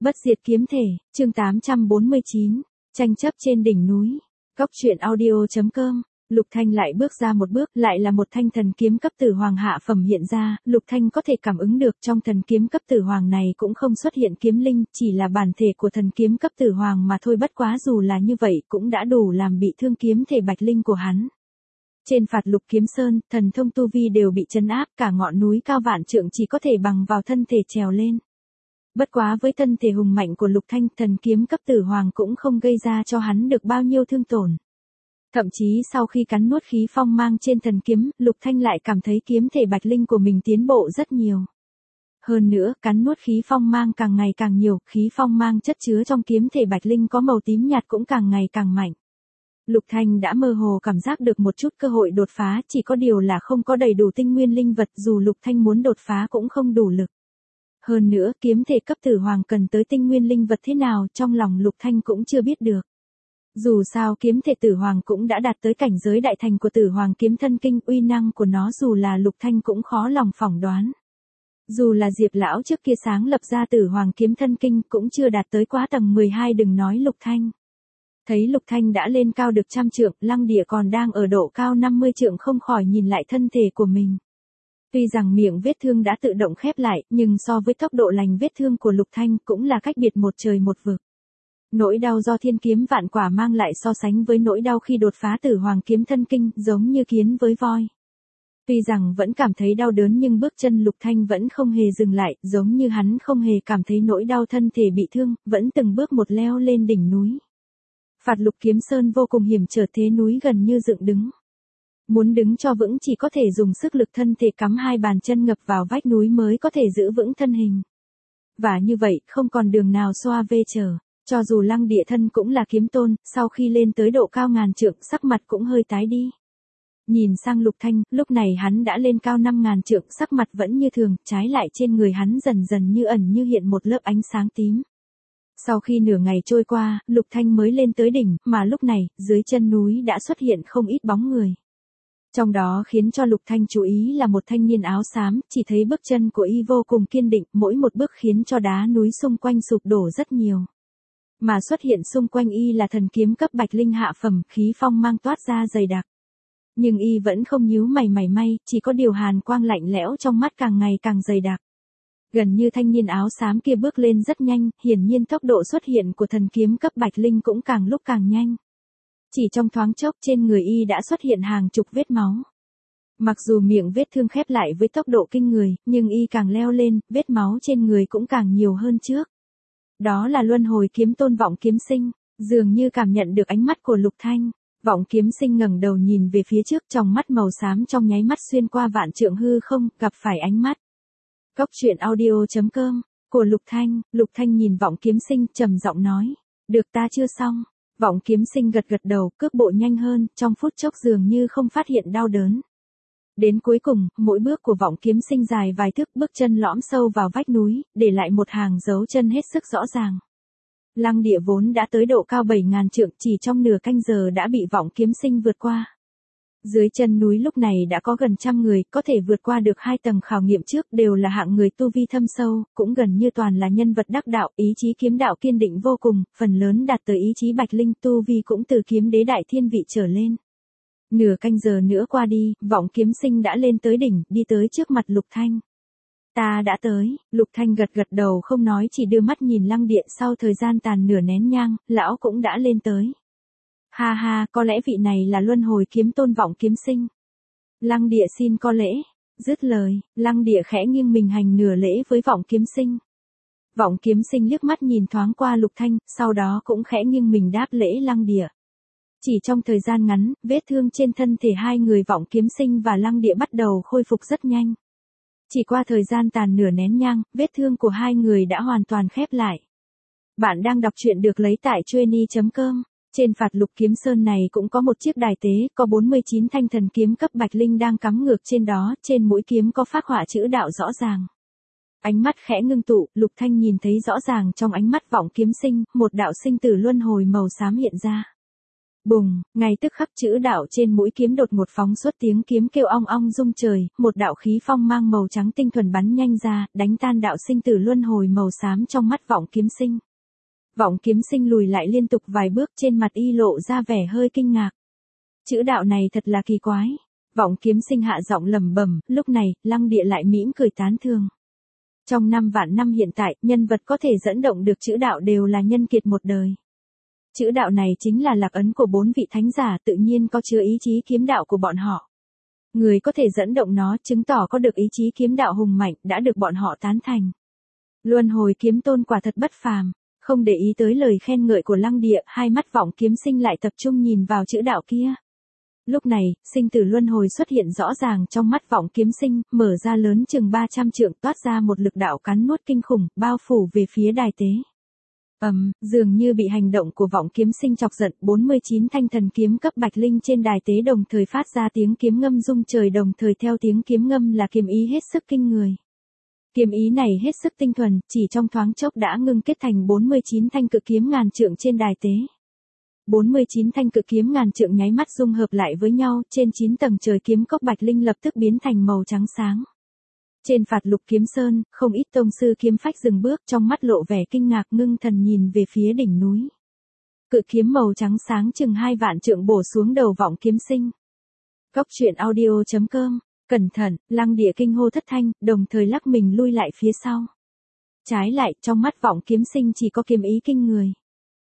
Bất diệt kiếm thể, chương 849, tranh chấp trên đỉnh núi. Góc truyện audio.com. Lục Thanh lại bước ra một bước, lại là một thanh thần kiếm cấp tử hoàng hạ phẩm hiện ra, Lục Thanh có thể cảm ứng được trong thần kiếm cấp tử hoàng này cũng không xuất hiện kiếm linh, chỉ là bản thể của thần kiếm cấp tử hoàng mà thôi, bất quá dù là như vậy cũng đã đủ làm bị thương kiếm thể bạch linh của hắn. Trên Phạt Lục Kiếm Sơn, thần thông tu vi đều bị trấn áp, cả ngọn núi cao vạn trượng chỉ có thể bằng vào thân thể trèo lên. Bất quá với thân thể hùng mạnh của Lục Thanh, thần kiếm cấp tử hoàng cũng không gây ra cho hắn được bao nhiêu thương tổn. Thậm chí sau khi cắn nuốt khí phong mang trên thần kiếm, Lục Thanh lại cảm thấy kiếm thể bạch linh của mình tiến bộ rất nhiều. Hơn nữa, cắn nuốt khí phong mang càng ngày càng nhiều, khí phong mang chất chứa trong kiếm thể bạch linh có màu tím nhạt cũng càng ngày càng mạnh. Lục Thanh đã mơ hồ cảm giác được một chút cơ hội đột phá, chỉ có điều là không có đầy đủ tinh nguyên linh vật, dù Lục Thanh muốn đột phá cũng không đủ lực. Hơn nữa, kiếm thể cấp tử hoàng cần tới tinh nguyên linh vật thế nào, trong lòng Lục Thanh cũng chưa biết được. Dù sao kiếm thể tử hoàng cũng đã đạt tới cảnh giới đại thành của tử hoàng kiếm thân kinh, uy năng của nó dù là Lục Thanh cũng khó lòng phỏng đoán. Dù là Diệp lão trước kia sáng lập ra tử hoàng kiếm thân kinh cũng chưa đạt tới quá tầng 12, đừng nói Lục Thanh. Thấy Lục Thanh đã lên cao được 100 trượng, Lăng Địa còn đang ở độ cao 50 trượng không khỏi nhìn lại thân thể của mình. Tuy rằng miệng vết thương đã tự động khép lại, nhưng so với tốc độ lành vết thương của Lục Thanh cũng là cách biệt một trời một vực. Nỗi đau do thiên kiếm vạn quả mang lại so sánh với nỗi đau khi đột phá tử hoàng kiếm thân kinh, giống như kiến với voi. Tuy rằng vẫn cảm thấy đau đớn nhưng bước chân Lục Thanh vẫn không hề dừng lại, giống như hắn không hề cảm thấy nỗi đau thân thể bị thương, vẫn từng bước một leo lên đỉnh núi. Phạt Lục Kiếm Sơn vô cùng hiểm trở, thế núi gần như dựng đứng. Muốn đứng cho vững chỉ có thể dùng sức lực thân thể cắm hai bàn chân ngập vào vách núi mới có thể giữ vững thân hình. Và như vậy, không còn đường nào xoa về trở. Cho dù Lăng Địa thân cũng là kiếm tôn, sau khi lên tới độ cao ngàn trượng, sắc mặt cũng hơi tái đi. Nhìn sang Lục Thanh, lúc này hắn đã lên cao 5.000 trượng, sắc mặt vẫn như thường, trái lại trên người hắn dần dần như ẩn như hiện một lớp ánh sáng tím. Sau khi nửa ngày trôi qua, Lục Thanh mới lên tới đỉnh, mà lúc này, dưới chân núi đã xuất hiện không ít bóng người. Trong đó khiến cho Lục Thanh chú ý là một thanh niên áo xám, chỉ thấy bước chân của y vô cùng kiên định, mỗi một bước khiến cho đá núi xung quanh sụp đổ rất nhiều. Mà xuất hiện xung quanh y là thần kiếm cấp bạch linh hạ phẩm, khí phong mang toát ra dày đặc. Nhưng y vẫn không nhíu mày mảy may, chỉ có điều hàn quang lạnh lẽo trong mắt càng ngày càng dày đặc. Gần như thanh niên áo xám kia bước lên rất nhanh, hiển nhiên tốc độ xuất hiện của thần kiếm cấp bạch linh cũng càng lúc càng nhanh. Chỉ trong thoáng chốc trên người y đã xuất hiện hàng chục vết máu. Mặc dù miệng vết thương khép lại với tốc độ kinh người, nhưng y càng leo lên, vết máu trên người cũng càng nhiều hơn trước. Đó là luân hồi kiếm tôn Vọng Kiếm Sinh, dường như cảm nhận được ánh mắt của Lục Thanh. Vọng Kiếm Sinh ngẩng đầu nhìn về phía trước, tròng mắt màu xám trong nháy mắt xuyên qua vạn trượng hư không, gặp phải ánh mắt. Góc truyện audio.com, của Lục Thanh nhìn Vọng Kiếm Sinh trầm giọng nói, được ta chưa xong. Vọng Kiếm Sinh gật gật đầu, cước bộ nhanh hơn, trong phút chốc dường như không phát hiện đau đớn. Đến cuối cùng, mỗi bước của Vọng Kiếm Sinh dài vài thước, bước chân lõm sâu vào vách núi, để lại một hàng dấu chân hết sức rõ ràng. Lăng Địa vốn đã tới độ cao 7.000 trượng, chỉ trong nửa canh giờ đã bị Vọng Kiếm Sinh vượt qua. Dưới chân núi lúc này đã có gần 100 người, có thể vượt qua được 2 tầng khảo nghiệm trước, đều là hạng người tu vi thâm sâu, cũng gần như toàn là nhân vật đắc đạo, ý chí kiếm đạo kiên định vô cùng, phần lớn đạt tới ý chí bạch linh, tu vi cũng từ kiếm đế đại thiên vị trở lên. Nửa canh giờ nữa qua đi, Vọng Kiếm Sinh đã lên tới đỉnh, đi tới trước mặt Lục Thanh. Ta đã tới, Lục Thanh gật gật đầu không nói, chỉ đưa mắt nhìn Lăng Địa, sau thời gian tàn nửa nén nhang, lão cũng đã lên tới. Ha ha, có lẽ vị này là luân hồi kiếm tôn Vọng Kiếm Sinh. Lăng Địa xin có lễ. Dứt lời, Lăng Địa khẽ nghiêng mình hành nửa lễ với Vọng Kiếm Sinh. Vọng Kiếm Sinh liếc mắt nhìn thoáng qua Lục Thanh, sau đó cũng khẽ nghiêng mình đáp lễ Lăng Địa. Chỉ trong thời gian ngắn, vết thương trên thân thể hai người Vọng Kiếm Sinh và Lăng Địa bắt đầu khôi phục rất nhanh. Chỉ qua thời gian tàn nửa nén nhang, vết thương của hai người đã hoàn toàn khép lại. Bạn đang đọc truyện được lấy tại Chueny.com. Trên Phạt Lục Kiếm Sơn này cũng có một chiếc đài tế, có 49 thanh thần kiếm cấp bạch linh đang cắm ngược trên đó, trên mũi kiếm có phác họa chữ đạo rõ ràng. Ánh mắt khẽ ngưng tụ, Lục Thanh nhìn thấy rõ ràng trong ánh mắt Vọng Kiếm Sinh, một đạo sinh tử luân hồi màu xám hiện ra. Bùng, ngay tức khắc chữ đạo trên mũi kiếm đột ngột phóng xuất tiếng kiếm kêu ong ong rung trời, một đạo khí phong mang màu trắng tinh thuần bắn nhanh ra, đánh tan đạo sinh tử luân hồi màu xám trong mắt vọng kiếm sinh. Vọng kiếm sinh lùi lại liên tục vài bước, trên mặt y lộ ra vẻ hơi kinh ngạc. Chữ đạo này thật là kỳ quái. Vọng kiếm sinh hạ giọng lẩm bẩm, lúc này, Lăng Địa lại mỉm cười tán thường. Trong 5 vạn năm hiện tại, nhân vật có thể dẫn động được chữ đạo đều là nhân kiệt một đời. Chữ đạo này chính là lạc ấn của 4 vị thánh giả, tự nhiên có chứa ý chí kiếm đạo của bọn họ. Người có thể dẫn động nó chứng tỏ có được ý chí kiếm đạo hùng mạnh, đã được bọn họ tán thành. Luân hồi kiếm tôn quả thật bất phàm. Không để ý tới lời khen ngợi của Lăng Địa, hai mắt vọng kiếm sinh lại tập trung nhìn vào chữ đạo kia. Lúc này, sinh tử luân hồi xuất hiện rõ ràng trong mắt vọng kiếm sinh, mở ra lớn chừng 300 trượng, toát ra một lực đạo cắn nuốt kinh khủng, bao phủ về phía đài tế. Dường như bị hành động của vọng kiếm sinh chọc giận, 49 thanh thần kiếm cấp bạch linh trên đài tế đồng thời phát ra tiếng kiếm ngâm rung trời, đồng thời theo tiếng kiếm ngâm là kiếm ý hết sức kinh người. Kiếm ý này hết sức tinh thuần, chỉ trong thoáng chốc đã ngưng kết thành 49 thanh cự kiếm ngàn trượng trên đài tế. 49 thanh cự kiếm ngàn trượng nháy mắt dung hợp lại với nhau, trên 9 tầng trời kiếm cốc bạch linh lập tức biến thành màu trắng sáng. Trên phạt lục kiếm sơn, không ít tông sư kiếm phách dừng bước, trong mắt lộ vẻ kinh ngạc ngưng thần nhìn về phía đỉnh núi. Cự kiếm màu trắng sáng chừng 2 vạn trượng bổ xuống đầu vọng kiếm sinh. Cốc truyện audio.com. Cẩn thận, Lăng Địa kinh hô thất thanh, đồng thời lắc mình lui lại phía sau. Trái lại, trong mắt vọng kiếm sinh chỉ có kiếm ý kinh người.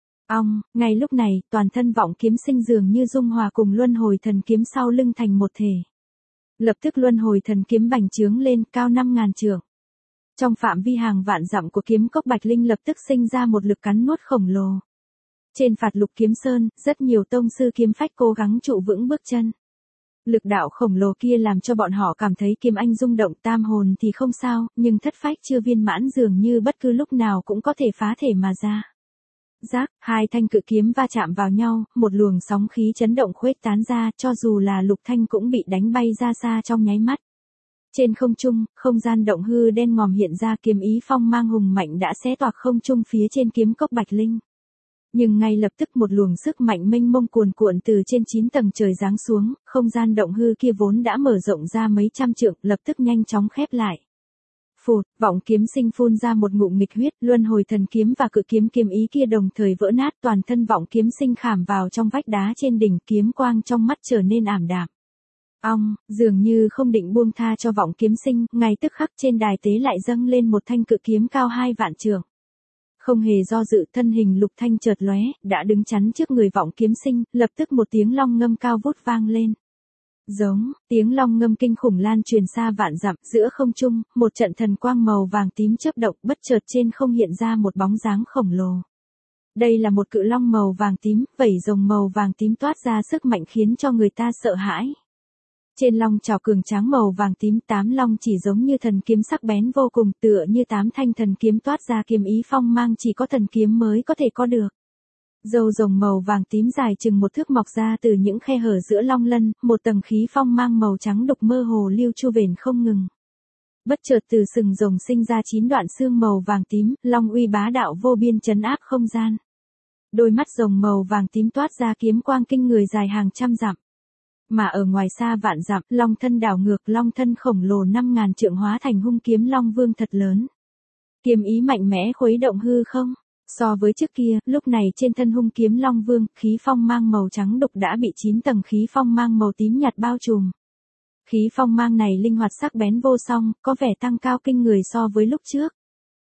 Ngay lúc này, toàn thân vọng kiếm sinh dường như dung hòa cùng luân hồi thần kiếm sau lưng thành một thể. Lập tức luân hồi thần kiếm bành trướng lên, cao 5.000 trượng. Trong phạm vi hàng vạn dặm của kiếm cốc bạch linh lập tức sinh ra một lực cắn nuốt khổng lồ. Trên phạt lục kiếm sơn, rất nhiều tông sư kiếm phách cố gắng trụ vững bước chân. Lực đạo khổng lồ kia làm cho bọn họ cảm thấy kiếm anh rung động, tam hồn thì không sao, nhưng thất phách chưa viên mãn dường như bất cứ lúc nào cũng có thể phá thể mà ra. Rác, hai thanh cự kiếm va chạm vào nhau, một luồng sóng khí chấn động khuếch tán ra, cho dù là Lục Thanh cũng bị đánh bay ra xa trong nháy mắt. Trên không trung, không gian động hư đen ngòm hiện ra, kiếm ý phong mang hùng mạnh đã xé toạc không trung phía trên kiếm cốc bạch linh. Nhưng ngay lập tức một luồng sức mạnh mênh mông cuồn cuộn từ trên 9 tầng trời giáng xuống, không gian động hư kia vốn đã mở rộng ra mấy trăm trượng, lập tức nhanh chóng khép lại. Phụt, vọng kiếm sinh phun ra một ngụm nghịch huyết, luân hồi thần kiếm và cự kiếm kiếm ý kia đồng thời vỡ nát, toàn thân vọng kiếm sinh khảm vào trong vách đá trên đỉnh, kiếm quang trong mắt trở nên ảm đạm. Dường như không định buông tha cho vọng kiếm sinh, ngay tức khắc trên đài tế lại dâng lên một thanh cự kiếm cao 2 vạn trượng. Không hề do dự, thân hình Lục Thanh chợt lóe, đã đứng chắn trước người vọng kiếm sinh, lập tức một tiếng long ngâm cao vút vang lên. Giống, tiếng long ngâm kinh khủng lan truyền xa vạn dặm, giữa không trung, một trận thần quang màu vàng tím chớp động, bất chợt trên không hiện ra một bóng dáng khổng lồ. Đây là một cự long màu vàng tím, vảy rồng màu vàng tím toát ra sức mạnh khiến cho người ta sợ hãi. Trên long chảo cường tráng màu vàng tím, 8 long chỉ giống như thần kiếm sắc bén vô cùng, tựa như 8 thanh thần kiếm toát ra kiếm ý phong mang chỉ có thần kiếm mới có thể có được. Râu rồng màu vàng tím dài chừng 1 thước mọc ra từ những khe hở giữa long lân, một tầng khí phong mang màu trắng đục mơ hồ lưu chu vền không ngừng. Bất chợt từ sừng rồng sinh ra 9 đoạn xương màu vàng tím, long uy bá đạo vô biên trấn áp không gian. Đôi mắt rồng màu vàng tím toát ra kiếm quang kinh người dài hàng trăm dặm. Mà ở ngoài xa vạn dặm, long thân đảo ngược, long thân khổng lồ 5.000 trượng hóa thành hung kiếm long vương thật lớn. Kiếm ý mạnh mẽ khuấy động hư không. So với trước kia, lúc này trên thân hung kiếm long vương, khí phong mang màu trắng đục đã bị 9 tầng khí phong mang màu tím nhạt bao trùm. Khí phong mang này linh hoạt sắc bén vô song, có vẻ tăng cao kinh người so với lúc trước.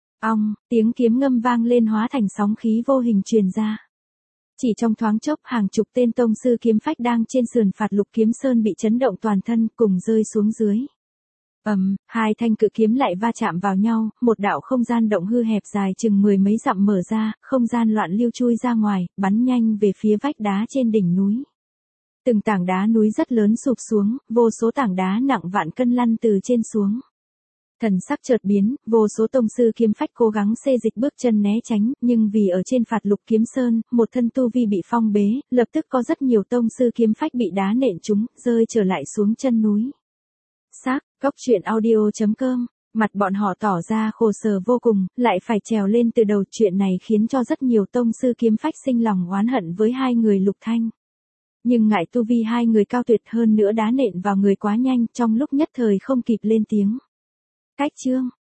Tiếng kiếm ngâm vang lên hóa thành sóng khí vô hình truyền ra. Chỉ trong thoáng chốc, hàng chục tên tông sư kiếm phách đang trên sườn phạt lục kiếm sơn bị chấn động toàn thân, cùng rơi xuống dưới. Hai thanh cự kiếm lại va chạm vào nhau, một đạo không gian động hư hẹp dài chừng 10 mấy dặm mở ra, không gian loạn lưu chui ra ngoài, bắn nhanh về phía vách đá trên đỉnh núi. Từng tảng đá núi rất lớn sụp xuống, vô số tảng đá nặng vạn cân lăn từ trên xuống. Thần sắc chợt biến, vô số tông sư kiếm phách cố gắng xê dịch bước chân né tránh, nhưng vì ở trên phạt lục kiếm sơn, một thân tu vi bị phong bế, lập tức có rất nhiều tông sư kiếm phách bị đá nện trúng, rơi trở lại xuống chân núi. Cốc truyện audio.com, mặt bọn họ tỏ ra khổ sở vô cùng, lại phải trèo lên từ đầu, chuyện này khiến cho rất nhiều tông sư kiếm phách sinh lòng oán hận với hai người Lục Thanh. Nhưng ngại tu vi hai người cao tuyệt hơn nữa đá nện vào người quá nhanh trong lúc nhất thời không kịp lên tiếng. Cách chương.